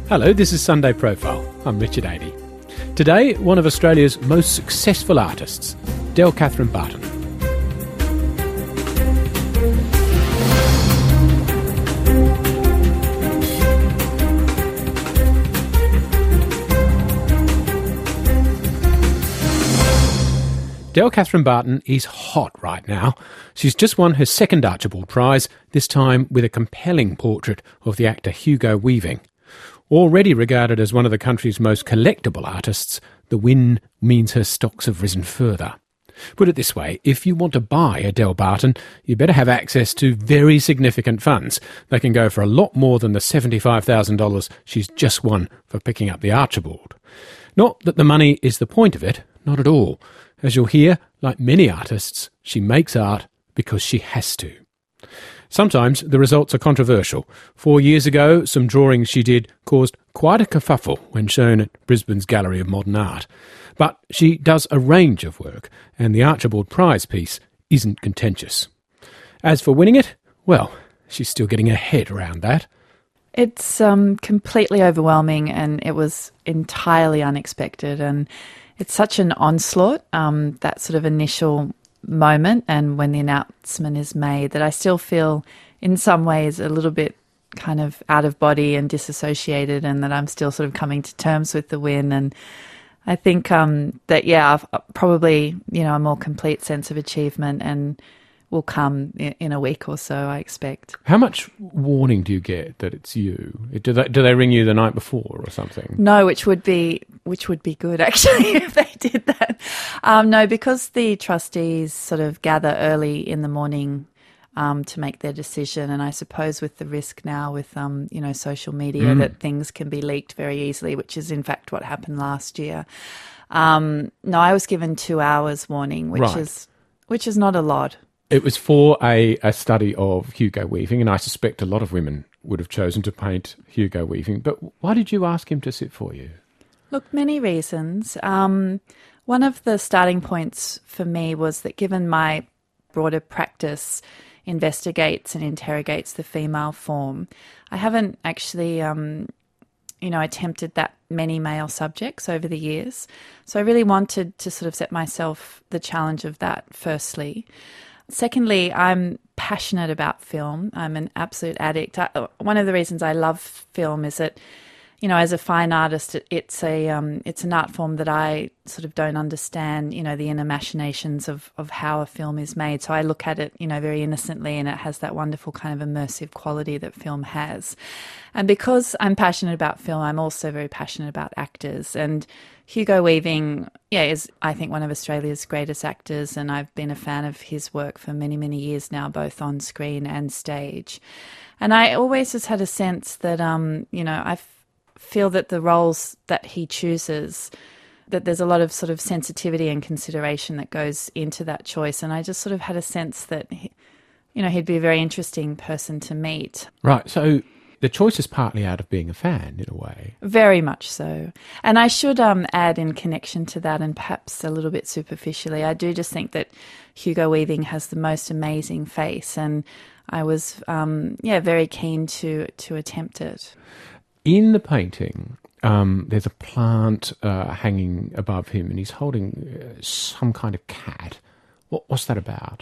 Hello, this is Sunday Profile. I'm Richard Adey. Today, one of Australia's most successful artists, Del Catherine Barton. Del Catherine Barton is hot right now. She's just won her second Archibald Prize, this time with a compelling portrait of the actor Hugo Weaving. Already regarded as one of the country's most collectible artists, the win means her stocks have risen further. Put it this way, if you want to buy a Del Barton, you better have access to very significant funds. They can go for a lot more than the $75,000 she's just won for picking up the Archibald. Not that the money is the point of it, not at all. As you'll hear, like many artists, she makes art because she has to. Sometimes the results are controversial. 4 years ago, some drawings she did caused quite a kerfuffle when shown at Brisbane's Gallery of Modern Art. But she does a range of work, and the Archibald Prize piece isn't contentious. As for winning it, well, she's still getting her head around that. It's completely overwhelming, and it was entirely unexpected, and it's such an onslaught, that sort of initial moment and when the announcement is made, that I still feel in some ways a little bit kind of out of body and disassociated, and that I'm still sort of coming to terms with the win. And I think that, I've probably, a more complete sense of achievement and will come in a week or so, I expect. How much warning do you get that it's you? Do they ring you the night before or something? No, which would be good, actually, if they did that. No, because the trustees sort of gather early in the morning to make their decision, and I suppose with the risk now with social media that things can be leaked very easily, which is in fact what happened last year. No, I was given 2 hours warning, which is not a lot. It was for a study of Hugo Weaving, and I suspect a lot of women would have chosen to paint Hugo Weaving. But why did you ask him to sit for you? Look, many reasons. One of the starting points for me was that given my broader practice investigates and interrogates the female form, I haven't actually, attempted that many male subjects over the years. So I really wanted to sort of set myself the challenge of that, firstly. Secondly, I'm passionate about film. I'm an absolute addict. One of the reasons I love film is that, as a fine artist, it's an art form that I sort of don't understand, the inner machinations of how a film is made. So I look at it, very innocently, and it has that wonderful kind of immersive quality that film has. And because I'm passionate about film, I'm also very passionate about actors. And Hugo Weaving, is, I think, one of Australia's greatest actors, and I've been a fan of his work for many, many years now, both on screen and stage. And I always just had a sense that, I feel that the roles that he chooses, that there's a lot of sort of sensitivity and consideration that goes into that choice. And I just sort of had a sense that, he'd be a very interesting person to meet. Right, so the choice is partly out of being a fan, in a way. Very much so. And I should add in connection to that, and perhaps a little bit superficially, I do just think that Hugo Weaving has the most amazing face, and I was, very keen to attempt it. In the painting, there's a plant hanging above him, and he's holding some kind of cat. What's that about?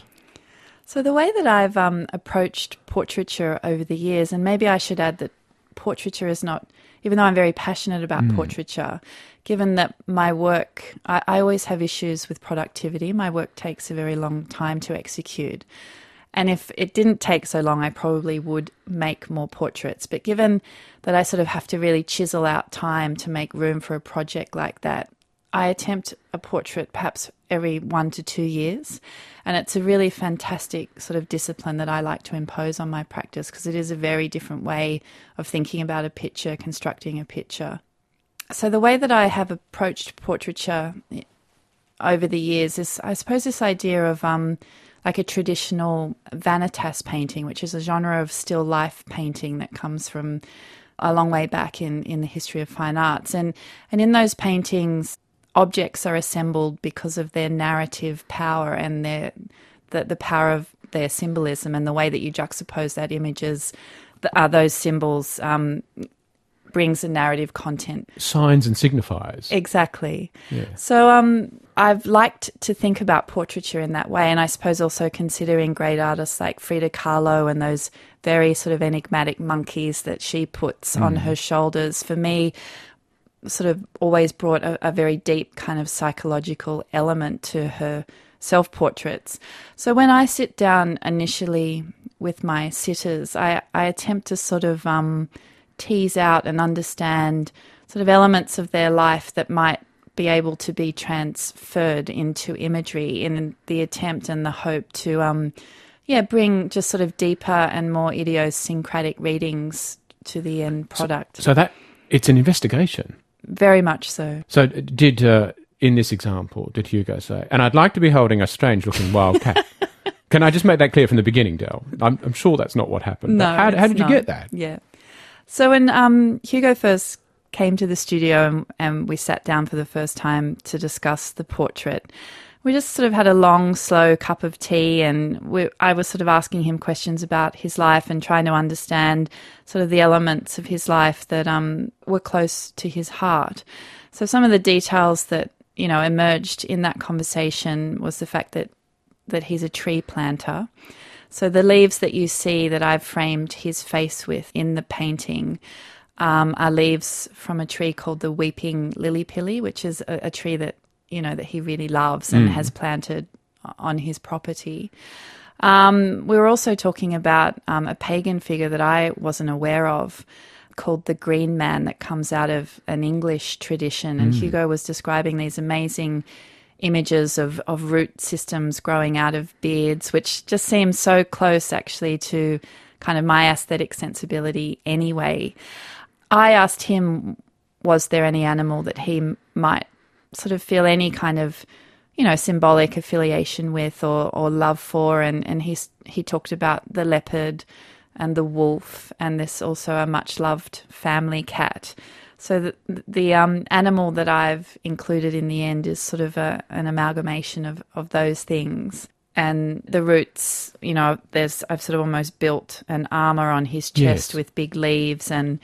So the way that I've approached portraiture over the years, and maybe I should add that portraiture is not, even though I'm very passionate about portraiture, given that my work, I always have issues with productivity. My work takes a very long time to execute. And if it didn't take so long, I probably would make more portraits. But given that I sort of have to really chisel out time to make room for a project like that, I attempt a portrait perhaps every 1 to 2 years. And it's a really fantastic sort of discipline that I like to impose on my practice, because it is a very different way of thinking about a picture, constructing a picture. So the way that I have approached portraiture over the years is, I suppose, this idea of like a traditional vanitas painting, which is a genre of still life painting that comes from a long way back in the history of fine arts. And in those paintings, objects are assembled because of their narrative power and the power of their symbolism, and the way that you juxtapose that images, those symbols brings a narrative content. Signs and signifiers. Exactly. Yeah. So I've liked to think about portraiture in that way, and I suppose also considering great artists like Frida Kahlo and those very sort of enigmatic monkeys that she puts on her shoulders, for me, sort of always brought a very deep kind of psychological element to her self-portraits. So when I sit down initially with my sitters, I attempt to sort of tease out and understand sort of elements of their life that might be able to be transferred into imagery in the attempt and the hope to bring just sort of deeper and more idiosyncratic readings to the end product. So that it's an investigation. Very much so. So did, in this example, did Hugo say, and I'd like to be holding a strange-looking wild cat. Can I just make that clear from the beginning, Del? I'm sure that's not what happened. No, how did you get that? Yeah. So when Hugo first came to the studio and we sat down for the first time to discuss the portrait, we just sort of had a long, slow cup of tea, and I was sort of asking him questions about his life and trying to understand sort of the elements of his life that were close to his heart. So some of the details that, you know, emerged in that conversation was the fact that he's a tree planter. So the leaves that you see that I've framed his face with in the painting are leaves from a tree called the weeping lily pilly, which is a tree that, you know, that he really loves and has planted on his property. We were also talking about a pagan figure that I wasn't aware of called the Green Man that comes out of an English tradition. And Hugo was describing these amazing images of root systems growing out of beards, which just seems so close actually to kind of my aesthetic sensibility anyway. I asked him, was there any animal that he might sort of feel any kind of, you know, symbolic affiliation with or love for, and he talked about the leopard and the wolf, and this also a much loved family cat. So the animal that I've included in the end is sort of an amalgamation of those things. And the roots, you know, I've sort of almost built an armour on his chest with big leaves. And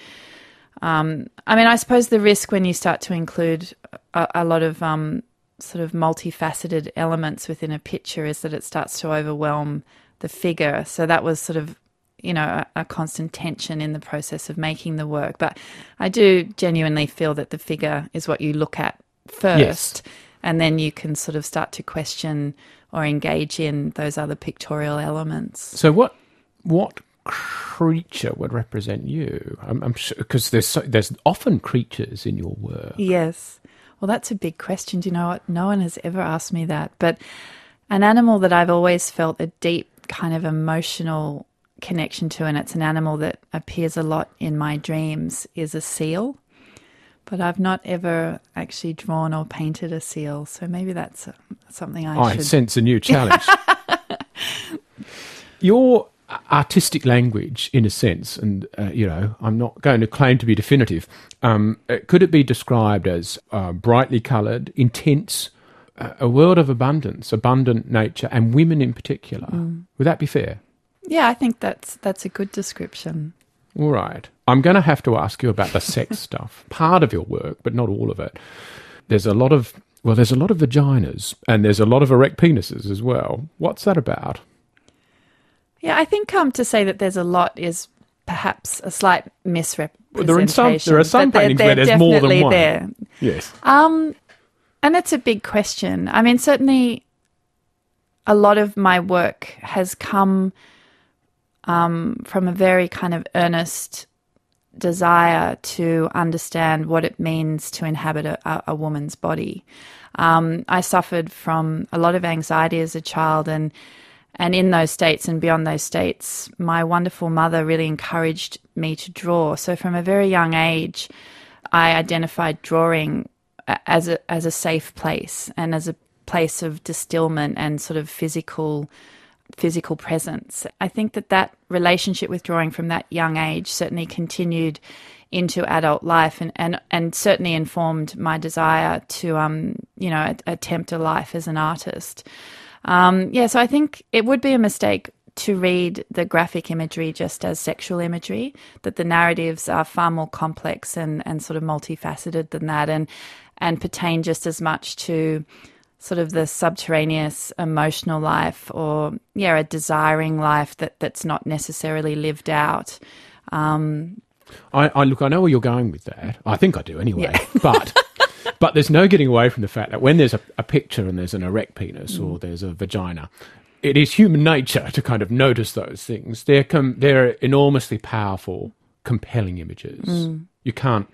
I mean, I suppose the risk when you start to include a lot of sort of multifaceted elements within a picture is that it starts to overwhelm the figure. So that was sort of, you know, a constant tension in the process of making the work. But I do genuinely feel that the figure is what you look at first, and then you can sort of start to question or engage in those other pictorial elements. So what creature would represent you? I'm sure, because there's often creatures in your work. Yes. Well, that's a big question. Do you know what? No one has ever asked me that. But an animal that I've always felt a deep kind of emotional connection to, and it's an animal that appears a lot in my dreams, is a seal. But I've not ever actually drawn or painted a seal, so maybe that's something I should... I sense a new challenge. Your artistic language, in a sense, and, you know, I'm not going to claim to be definitive, could it be described as brightly coloured, intense, a world of abundance, abundant nature, and women in particular? Would that be fair? Yeah, I think that's a good description. All right. I'm going to have to ask you about the sex stuff. Part of your work, but not all of it. There's a lot of vaginas, and there's a lot of erect penises as well. What's that about? Yeah, I think to say that there's a lot is perhaps a slight misrepresentation. Well, there are some paintings where there's more than one. There. Yes. And it's a big question. I mean, certainly a lot of my work has come from a very kind of earnest desire to understand what it means to inhabit a woman's body. I suffered from a lot of anxiety as a child, and in those states and beyond those states, my wonderful mother really encouraged me to draw. So from a very young age, I identified drawing as a safe place and as a place of distillment and sort of physical presence. I think that relationship with drawing from that young age certainly continued into adult life and certainly informed my desire to, you know, attempt a life as an artist. So I think it would be a mistake to read the graphic imagery just as sexual imagery, that the narratives are far more complex and sort of multifaceted than that, and pertain just as much to sort of the subterraneous emotional life, or a desiring life that's not necessarily lived out. I know where you're going with that. I think I do anyway. Yeah. But there's no getting away from the fact that when there's a picture and there's an erect penis or there's a vagina, it is human nature to kind of notice those things. They're enormously powerful, compelling images. You can't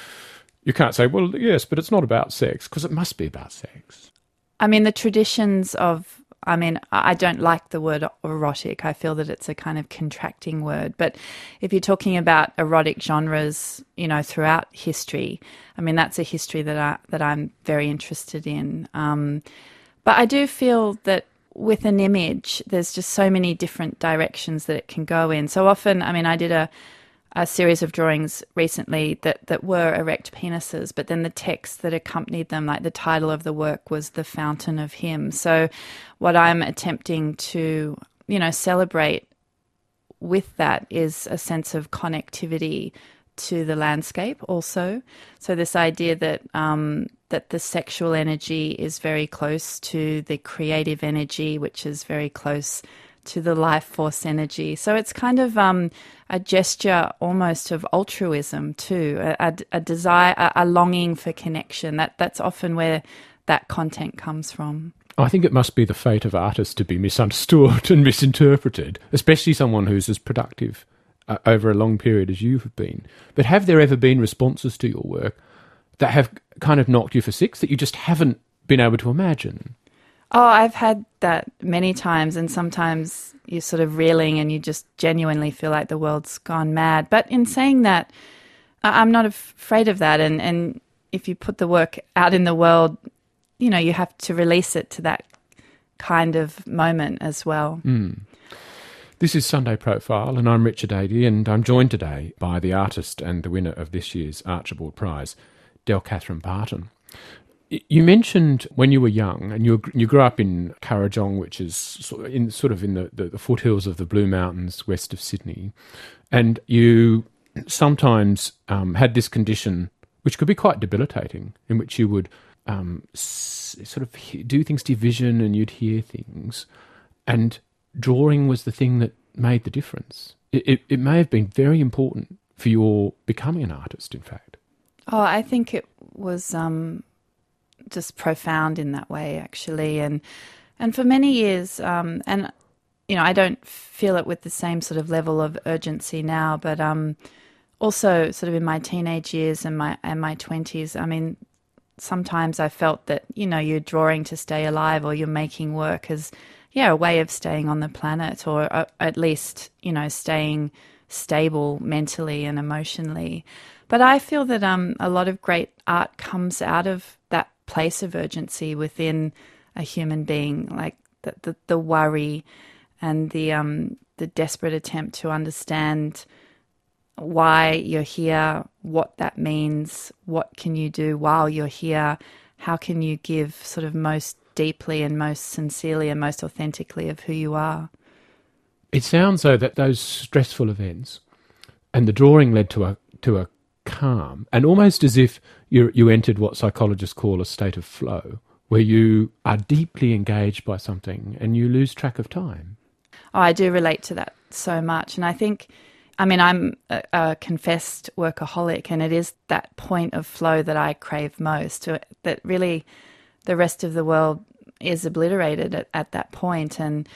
say, well, yes, but it's not about sex, because it must be about sex. I mean, the traditions of, I don't like the word erotic. I feel that it's a kind of contracting word. But if you're talking about erotic genres, throughout history, that's a history that I'm very interested in. But I do feel that with an image, there's just so many different directions that it can go in. So often, I did a series of drawings recently that were erect penises, but then the text that accompanied them, like the title of the work was The Fountain of Him. So what I'm attempting to, celebrate with that is a sense of connectivity to the landscape also. So this idea that that the sexual energy is very close to the creative energy, which is very close to the life force energy. So it's kind of a gesture almost of altruism too, a desire, a longing for connection. That's often where that content comes from. I think it must be the fate of artists to be misunderstood and misinterpreted, especially someone who's as productive over a long period as you have been. But have there ever been responses to your work that have kind of knocked you for six, that you just haven't been able to imagine? Oh, I've had that many times, and sometimes you're sort of reeling and you just genuinely feel like the world's gone mad. But in saying that, I'm not afraid of that. And if you put the work out in the world, you have to release it to that kind of moment as well. This is Sunday Profile, and I'm Richard Adey, and I'm joined today by the artist and the winner of this year's Archibald Prize, Del Catherine Barton. You mentioned when you were young, and you grew up in Kurrajong, which is sort of in the foothills of the Blue Mountains west of Sydney, and you sometimes had this condition which could be quite debilitating, in which you would sort of do things to your vision and you'd hear things, and drawing was the thing that made the difference. It may have been very important for your becoming an artist, in fact. Oh, I think it was just profound in that way, actually. And for many years, and, I don't feel it with the same sort of level of urgency now, but also sort of in my teenage years and my 20s, sometimes I felt that, you're drawing to stay alive, or you're making work as, a way of staying on the planet, or at least, staying stable mentally and emotionally. But I feel that a lot of great art comes out of that place of urgency within a human being, like the worry and the desperate attempt to understand why you're here, what that means, what can you do while you're here, how can you give sort of most deeply and most sincerely and most authentically of who you are. It sounds though that those stressful events and the drawing led to a calm, and almost as if you entered what psychologists call a state of flow, where you are deeply engaged by something and you lose track of time. Oh, I do relate to that so much. And I think, I'm a confessed workaholic, and it is that point of flow that I crave most, that really the rest of the world is obliterated at that point. And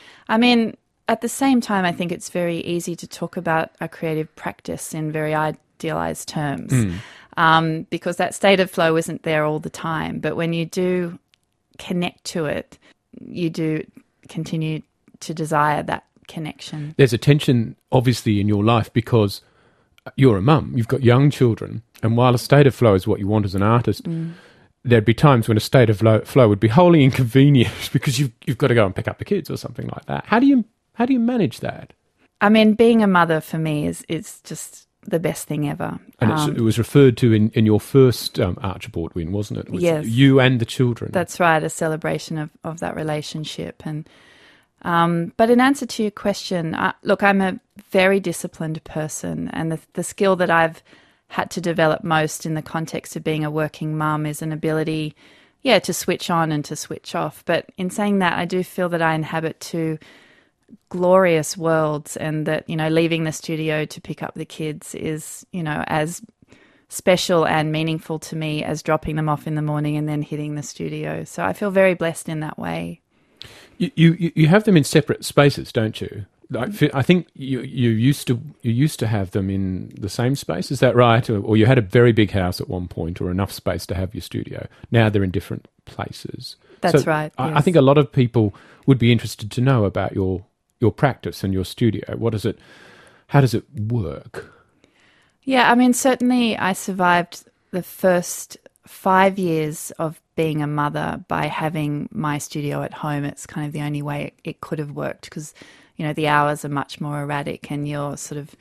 at the same time, I think it's very easy to talk about a creative practice in very idealized terms, because that state of flow isn't there all the time. But when you do connect to it, you do continue to desire that connection. There's a tension, obviously, in your life because you're a mum, you've got young children, and while a state of flow is what you want as an artist, there'd be times when a state of flow would be wholly inconvenient because you've got to go and pick up the kids or something like that. How do you manage that? Being a mother for me is just the best thing ever. And it was referred to in your first Archibald win, wasn't it? It was yes. You and the children. That's right, a celebration of that relationship. And But in answer to your question, look, I'm a very disciplined person, and the skill that I've had to develop most in the context of being a working mum is an ability, to switch on and to switch off. But in saying that, I do feel that I inhabit two glorious worlds, and that, leaving the studio to pick up the kids is, as special and meaningful to me as dropping them off in the morning and then hitting the studio. So I feel very blessed in that way. You have them in separate spaces, don't you? I think you used to have them in the same space. Is that right? Or you had a very big house at one point, or enough space to have your studio. Now they're in different places. That's right. Yes. I think a lot of people would be interested to know about your practice and your studio. How does it work? Yeah, I mean, certainly I survived the first 5 years of being a mother by having my studio at home. It's kind of the only way it could have worked, because, the hours are much more erratic, and you're sort of,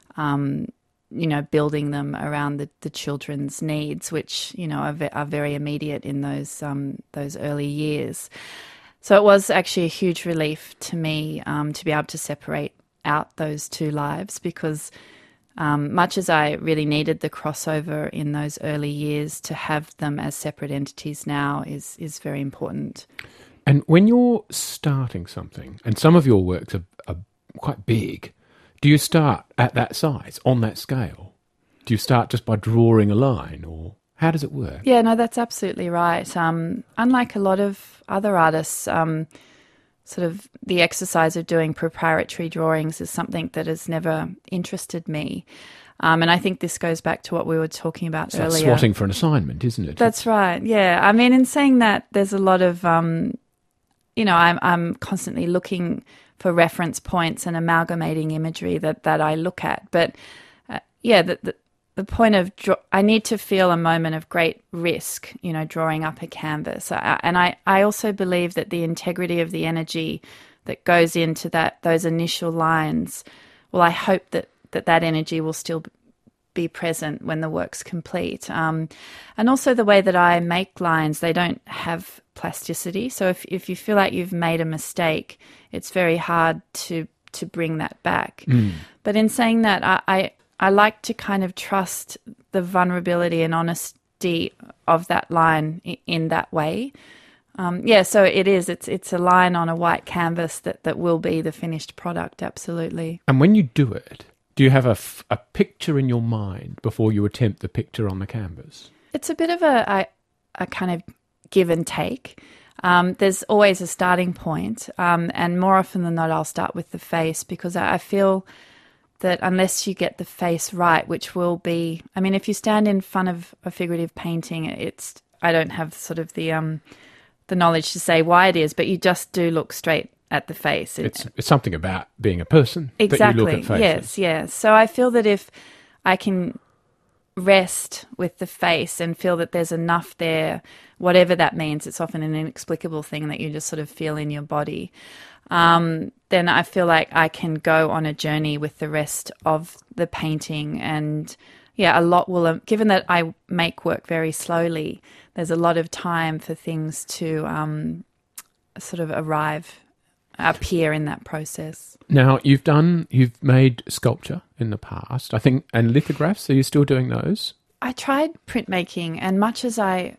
building them around the children's needs, which, are very immediate in those early years. So it was actually a huge relief to me to be able to separate out those two lives, because much as I really needed the crossover in those early years, to have them as separate entities now is very important. And when you're starting something, and some of your works are quite big, do you start at that size, on that scale? Do you start just by drawing a line, or how does it work? Yeah, no, that's absolutely right. Unlike a lot of other artists, sort of the exercise of doing proprietary drawings is something that has never interested me. And I think this goes back to what we were talking about earlier. It's like swatting for an assignment, isn't it? That's right, yeah. I mean, in saying that, there's a lot of, I'm constantly looking for reference points and amalgamating imagery that I look at. But, the point of I need to feel a moment of great risk, drawing up a canvas. And I also believe that the integrity of the energy that goes into those initial lines, well, I hope that energy will still be present when the work's complete. And also the way that I make lines, they don't have plasticity. So if you feel like you've made a mistake, it's very hard to bring that back. But in saying that, I like to kind of trust the vulnerability and honesty of that line in that way. So it's a line on a white canvas that will be the finished product, absolutely. And when you do it, do you have a picture in your mind before you attempt the picture on the canvas? It's a bit of a kind of give and take. There's always a starting point, and more often than not, I'll start with the face, because I feel that unless you get the face right, which will be, I mean, if you stand in front of a figurative painting, I don't have sort of the knowledge to say why it is, but you just do look straight at the face. It's something about being a person. Exactly. That you look at faces. Yes. So I feel that if I can rest with the face and feel that there's enough there, whatever that means, it's often an inexplicable thing that you just sort of feel in your body, then I feel like I can go on a journey with the rest of the painting. And a lot will, given that I make work very slowly, there's a lot of time for things to sort of appear in that process. Now, you've made sculpture in the past, I think, and lithographs. Are you still doing those? I tried printmaking, and much as I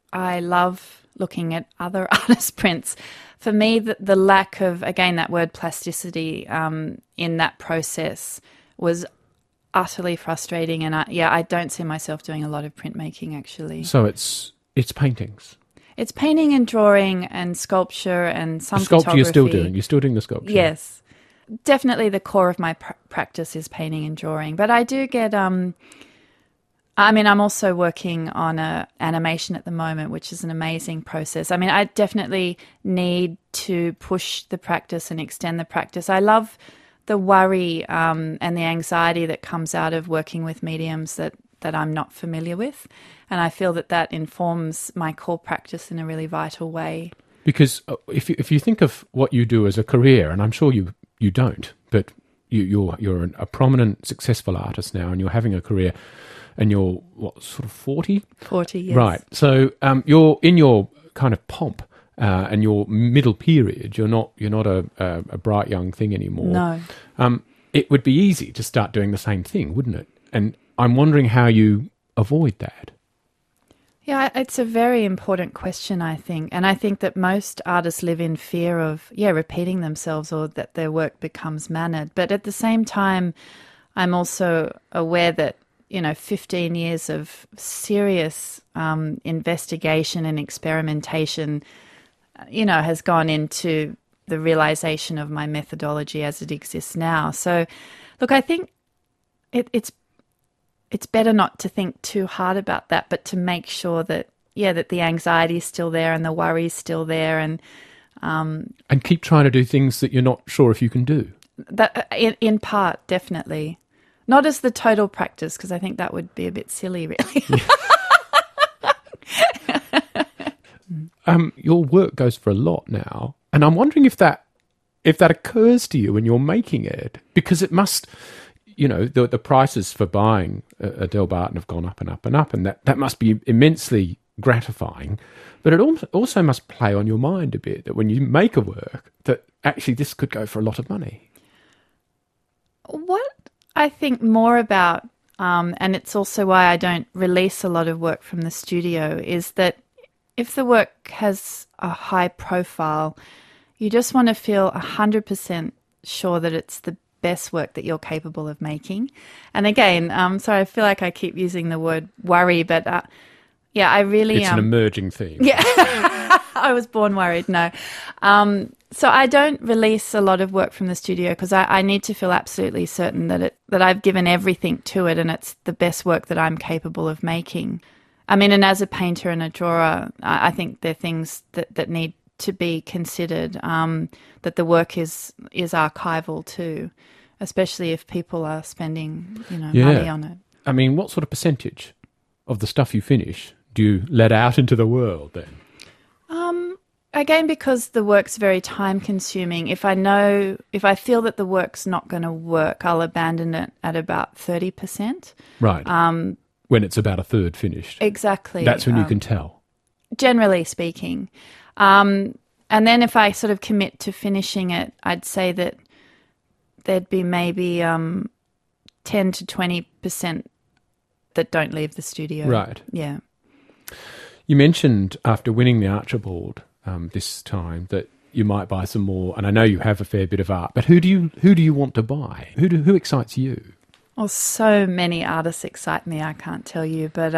love looking at other artists' prints, for me, the lack of, again, that word plasticity in that process was utterly frustrating. And I don't see myself doing a lot of printmaking, actually. So it's paintings. It's painting and drawing and sculpture and some sculpture photography. You're still doing the sculpture? Yes. Definitely the core of my practice is painting and drawing. But I do get, I'm also working on an animation at the moment, which is an amazing process. I mean, I definitely need to push the practice and extend the practice. I love the worry and the anxiety that comes out of working with mediums that I'm not familiar with. And I feel that informs my core practice in a really vital way. Because if you think of what you do as a career, and I'm sure you don't, but you're a prominent, successful artist now, and you're having a career, and you're, what, sort of 40? 40, yes. Right. So you're in your kind of pomp and your middle period, you're not a bright young thing anymore. No. It would be easy to start doing the same thing, wouldn't it? And I'm wondering how you avoid that. Yeah, it's a very important question, I think. And I think that most artists live in fear of, repeating themselves or that their work becomes mannered. But at the same time, I'm also aware that, 15 years of serious investigation and experimentation, has gone into the realization of my methodology as it exists now. So, look, I think it's better not to think too hard about that, but to make sure that the anxiety is still there and the worry is still there, and keep trying to do things that you're not sure if you can do. That in part, definitely, not as the total practice, because I think that would be a bit silly, really. Your work goes for a lot now, and I'm wondering if that occurs to you when you're making it, because it must. The prices for buying Adele Barton have gone up and up and up, and that must be immensely gratifying. But it also must play on your mind a bit, that when you make a work, that actually this could go for a lot of money. What I think more about, and it's also why I don't release a lot of work from the studio, is that if the work has a high profile, you just want to feel 100% sure that it's the best work that you're capable of making. And again, sorry, I feel like I keep using the word worry, but I really... It's an emerging theme. Yeah, I was born worried, no. So I don't release a lot of work from the studio because I need to feel absolutely certain that I've given everything to it and it's the best work that I'm capable of making. I mean, and as a painter and a drawer, I think there are things that need to be considered, that the work is archival too, especially if people are spending money on it. I mean, what sort of percentage of the stuff you finish do you let out into the world then? Again, because the work's very time consuming, if I feel that the work's not going to work, I'll abandon it at about 30%. Right. When it's about a third finished. Exactly. That's when you can tell. Generally speaking. And then if I sort of commit to finishing it, I'd say that there'd be maybe 10 to 20% that don't leave the studio. Right. Yeah. You mentioned after winning the Archibald this time that you might buy some more, and I know you have a fair bit of art, but who do you want to buy? Who excites you? Well, so many artists excite me, I can't tell you, but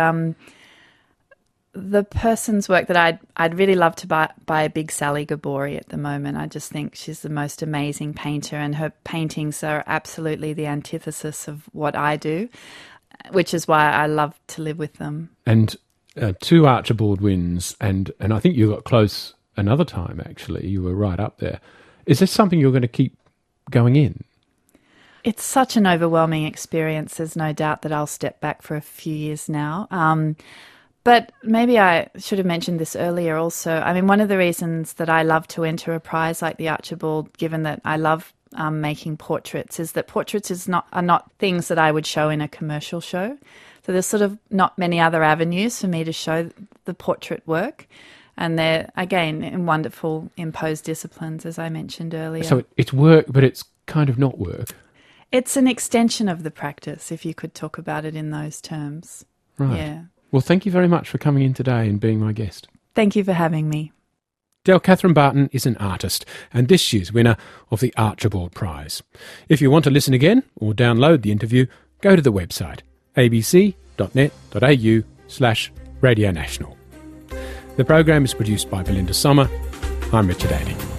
the person's work that I'd really love to buy a big Sally Gabori at the moment. I just think she's the most amazing painter, and her paintings are absolutely the antithesis of what I do, which is why I love to live with them. And 2 Archibald wins, and I think you got close another time, actually. You were right up there. Is this something you're going to keep going in? It's such an overwhelming experience. There's no doubt that I'll step back for a few years now. But maybe I should have mentioned this earlier also. I mean, one of the reasons that I love to enter a prize like the Archibald, given that I love making portraits, is that portraits are not things that I would show in a commercial show. So there's sort of not many other avenues for me to show the portrait work. And they're, again, in wonderful imposed disciplines, as I mentioned earlier. So it's work, but it's kind of not work. It's an extension of the practice, if you could talk about it in those terms. Right. Yeah. Well, thank you very much for coming in today and being my guest. Thank you for having me. Adele Catherine Barton is an artist and this year's winner of the Archibald Prize. If you want to listen again or download the interview, go to the website abc.net.au/Radio National. The program is produced by Belinda Sommer. I'm Richard Addy.